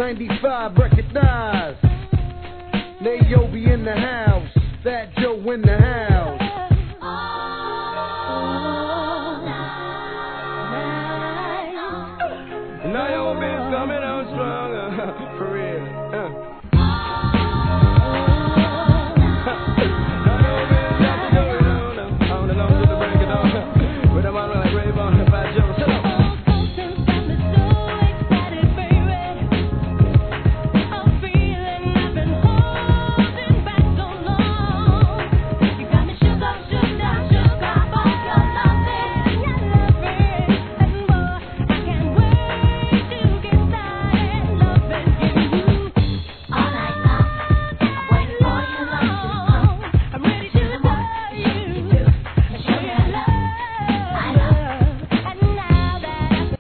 95, recognize. Nayobi in the house, Fat Joe in the house.